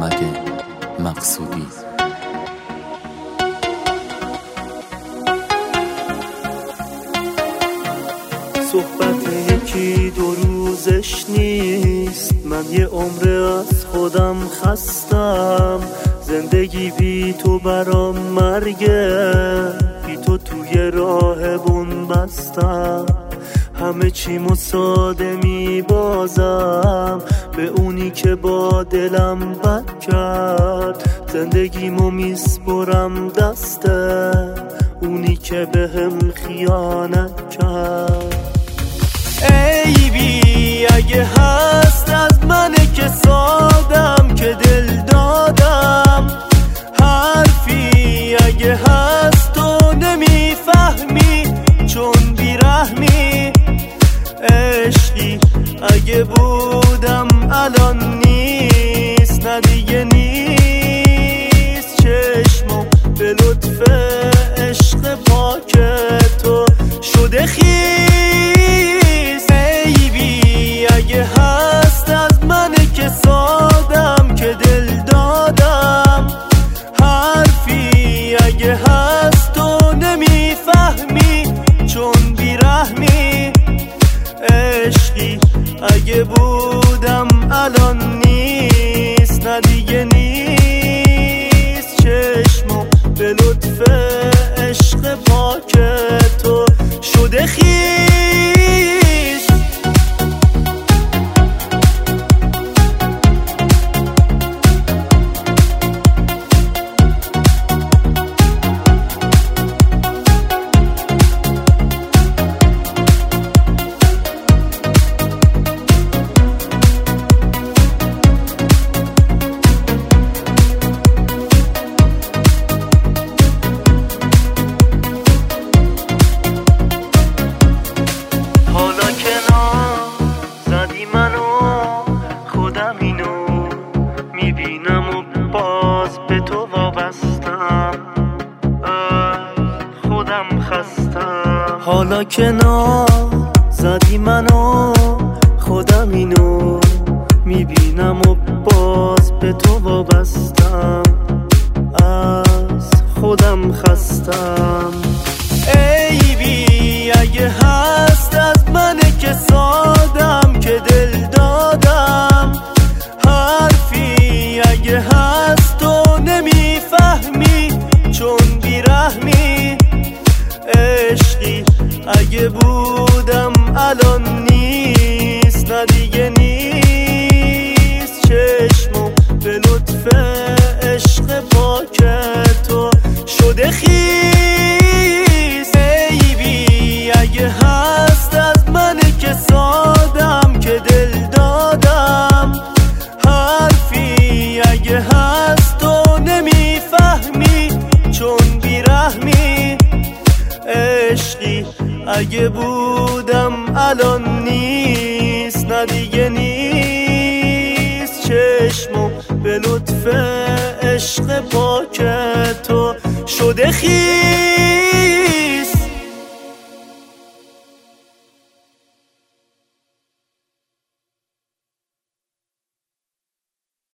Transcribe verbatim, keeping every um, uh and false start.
محمد مقصودی. صحبت یکی دو روزش نیست، من یه عمر از خودم خستم. زندگی بی تو برام مرگه، بی تو توی راه بون بستم. همه چیمو ساده می بازم به اونی که با دلم بد کرد. زندگیمو میسپرم دسته اونی که بهم خیانت کرد. ای بی اگه هست از منه که سادم که دل دادم. حرفی اگه هست تو نمیفهمی چون بیرحمی. عشقی اگه بودم الان نیست، نه دیگه نیست. چشمم به لطف عشق پاک تو شده خیس. ای بی اگه هست از منه که سادم که دل دادم. حرفی اگه هست تو نمیفهمی چون بیرحمی. عشقی اگه بودم الان نیست، نه دیگه نیست. چشمم به لطف عشق پاک تو شده خیس. میبینم و باز به تو وابستم، خودم خستم. حالا کنار زدی منو خودم اینو میبینم و باز به تو وابستم، از خودم خستم. ای بی اگه هست از منه که سادم که دل دادم. حرفی اگه هست تو نمیفهمی چون بیرحمی. عشقی اگه بودم الان نیست، نه دیگه نیست. چشمم به لطف عشق پاک تو شده خیس. ای بی اگه هست از منه که سادم که دل دادم. حرفی اگه هست تو نمیفهمی چون بیرحمی. عشقی اگه بودم الان نیست، نه دیگه نیست. چشمم به لطف عشق پاک تو شده خیس.